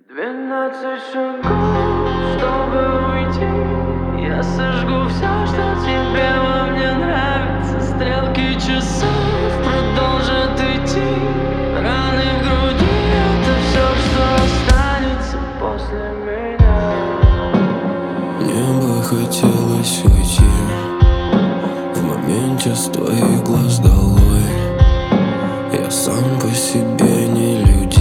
12 шагов, чтобы уйти. Я сожгу все, что тебе во мне нравится. Стрелки часов продолжат идти. Раны в груди — это все, что останется после меня. Мне бы хотелось уйти в моменте с твоих глаз долой. Я сам по себе нелюдим.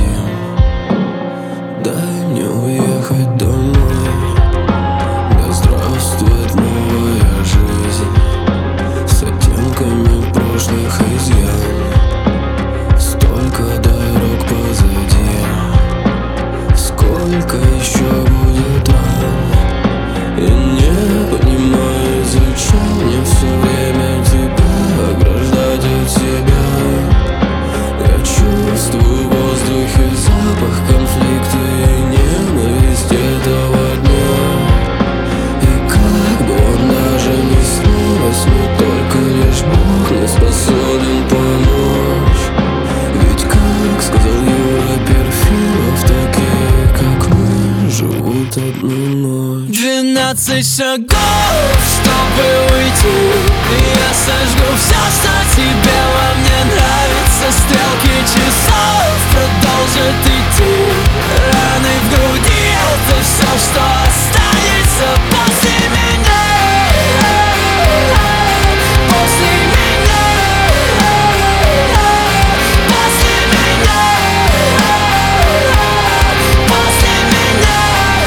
Дай мне уехать домой. Да здравствует новая жизнь с оттенками прошлых изъян. Столько дорог позади, сколько еще будет ран. И не понимаю, зачем мне все время тебя ограждать от себя. Я чувствую в воздухе запах конфликта и ненависть этого дня. И как бы он даже не снилось, но только лишь Бог не способен помочь. Ведь, как сказал Юра Перфилов, такие, как мы, живут одну ночь. 12 шагов, чтобы уйти. Я сожгу все, что тебе во мне нравится. Стрелки часов продолжат идти. Раны в груди — это все, что останется после меня. После меня. После меня. После меня.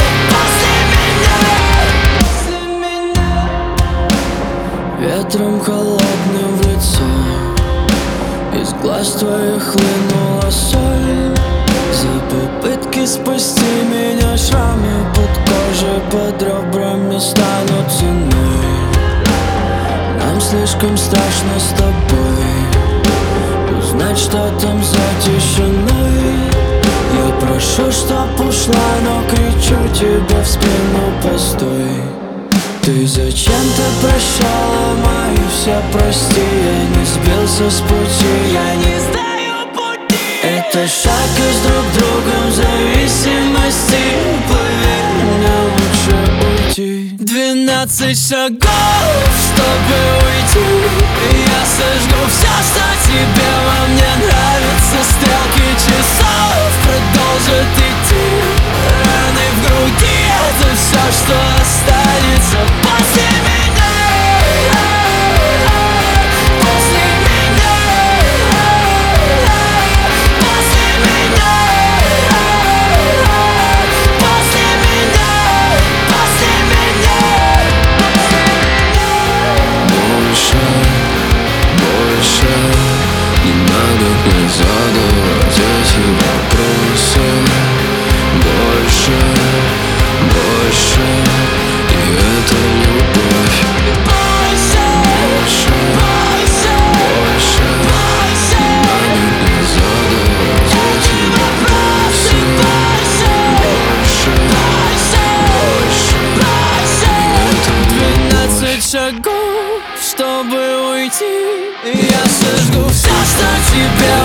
После меня. Ветром холодным в лицо, из глаз твоих хлынула соль. За попытки спасти меня шрамы под кожей, под ребрами станут ценой. Нам слишком страшно с тобой узнать, что там за тишиной. Я прошу, чтоб ушла, но кричу тебе в спину: постой. Ты зачем-то прощала мои все прости. Я не сбился с пути, я не сдаю пути. Это шаг из друг другом зависимости. Поверь, мне лучше уйти. 12 шагов, чтобы уйти. Я сожгу все, что тебе во мне нравится. Стрелки часов продолжат идти. Раны в груди — это все, что останется после меня. После меня. После меня. После меня. После меня. Больше, больше не надо мне задавать эти вопросы. Больше, больше, и это любовь. Больше, Больше, больше, больше, больше. не надо мне задавать эти вопросы. Больше, больше, и это 12 шагов, чтобы уйти. Я сожгу все, что тебе